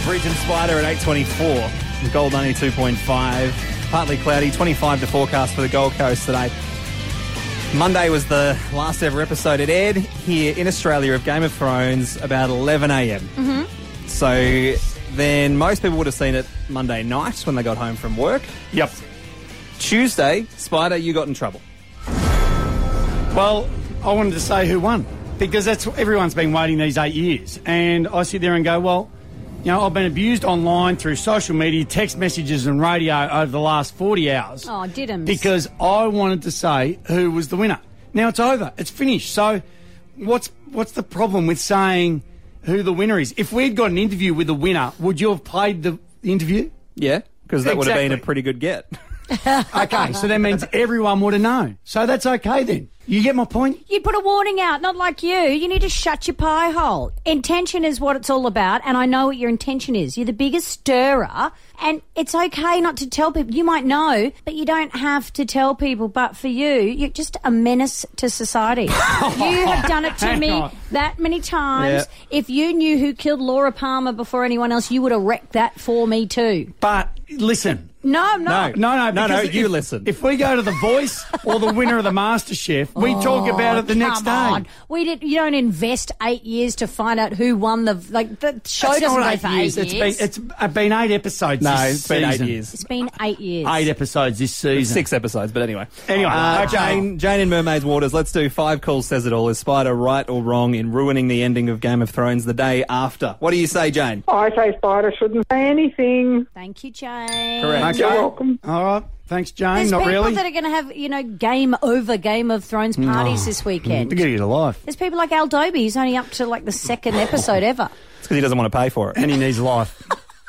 Bridge and Spider at 8:24. Gold 92.5. Partly cloudy, 25 to forecast for the Gold Coast today. Monday was the last ever episode. It aired here in Australia of Game of Thrones about 11 a.m. Mm-hmm. So then most people would have seen it Monday night when they got home from work. Yep. Tuesday, Spider, you got in trouble. Well, I wanted to say who won, because that's everyone's been waiting these 8 years. And I sit there and go, well, you know, I've been abused online through social media, text messages and radio over the last 40 hours. Oh, didn't. Because I wanted to say who was the winner. Now it's over. It's finished. So what's the problem with saying who the winner is? If we'd got an interview with the winner, would you have played the interview? Yeah, because that would have been a Exactly. pretty good get. Okay, so that means everyone would have known. So that's okay then. You get my point? You'd put a warning out, not like you. You need to shut your pie hole. Intention is what it's all about, and I know what your intention is. You're the biggest stirrer, and it's okay not to tell people. You might know, but you don't have to tell people. But for you, you're just a menace to society. You have done it to Hang me on. that many times. Yeah. If you knew who killed Laura Palmer before anyone else, you would have wrecked that for me too. But listen. No. No, because you if, listen. If we go to The Voice or the winner of the MasterChef, we talk about it the next day. Come on. You don't invest 8 years to find out who won the show. That's doesn't not go 8 for years. 8 years. It's been 8 episodes. No, this it's been 8 season. years. It's been 8 years. 8 episodes this season. 6 episodes, but anyway. Anyway, okay. Jane in Mermaid's Waters, let's do 5 calls says it all. Is Spider right or wrong in ruining the ending of Game of Thrones the day after? What do you say, Jane? I say Spider shouldn't say anything. Thank you, Jane. Correct. You're welcome. All right. Thanks, Jane. There's Not people really. that are going to have, Game of Thrones parties this weekend. They're going to get a life. There's people like Al Dobie, who's only up to the second episode ever. It's because he doesn't want to pay for it. And he needs life.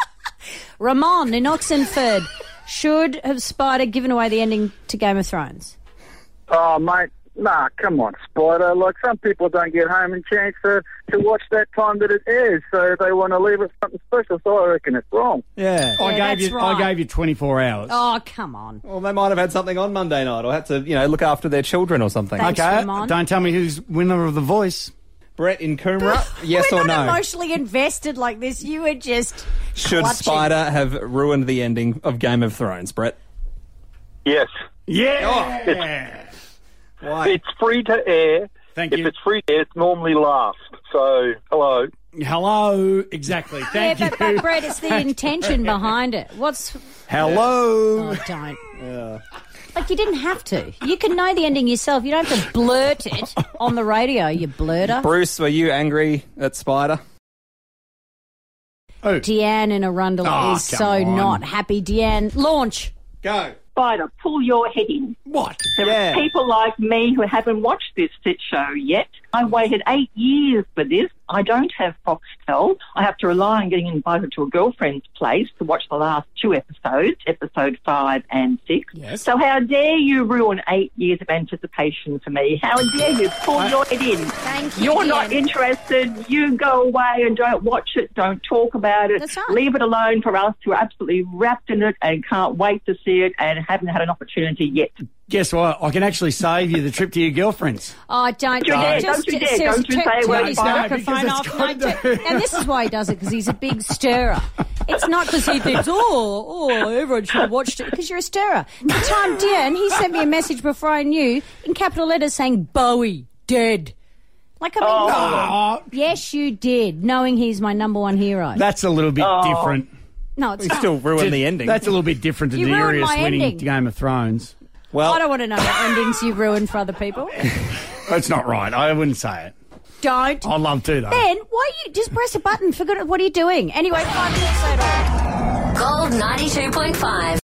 Ramon in Oxenford, should have Spider given away the ending to Game of Thrones? Oh, mate, nah, come on, Spider. Like, some people don't get home and chance to watch that time that it airs, so they want to leave it something special, so I reckon it's wrong. Yeah. Yeah, that's right. I gave you 24 hours. Oh, come on. Well, they might have had something on Monday night or had to, look after their children or something. Thanks, Okay, Ramon. don't tell me who's winner of The Voice. Brett in Coomera, yes We're or not no? emotionally invested like this. You were just Should clutching. Spider have ruined the ending of Game of Thrones, Brett? Yes. Yeah. Why? It's free to air. Thank If you. it's free to air, it's normally last. So, hello. Hello. Exactly. Thank you. but Brett, it's the intention behind it. Hello. Oh, don't. You didn't have to. You can know the ending yourself. You don't have to blurt it on the radio, you blurter. Bruce, were you angry at Spider? Oh. Deanne in Arundel Oh, is come so on. not happy. Deanne, launch. Go. Spider, pull your head in. What? There Yeah. are people like me who haven't watched this show yet. I waited 8 years for this. I don't have Foxtel. I have to rely on getting invited to a girlfriend's place to watch the last 2 episodes, episode 5 and 6. Yes. So how dare you ruin 8 years of anticipation for me? How dare you pull your head in? Thank you, You're not Deanne. interested. You go away and don't watch it. Don't talk about it. That's right. Leave it alone for us who are absolutely wrapped in it and can't wait to see it and haven't had an opportunity yet. Guess what? I can actually save you the trip to your girlfriend's. Oh, don't. Don't you dare, don't you dare, don't you say a word his about it, microphone because off. it's Mate. got to- And this is why he does it, because he's a big stirrer. It's not because he thinks, everyone should have watched it, because you're a stirrer. The time, Deanne, he sent me a message before I knew, in capital letters, saying, Bowie, dead. Oh, Yes, you did, knowing he's my number one hero. that's a little bit different. No, it's We not. still ruined the ending. That's a little bit different to You ruined Daenerys my winning ending. Game of Thrones. Well, I don't want to know what endings you ruined for other people. That's not right. I wouldn't say it. Don't. I'd love to, though. Ben, why you just press a button? For good, what are you doing? Anyway, 5 minutes later. Gold 92.5.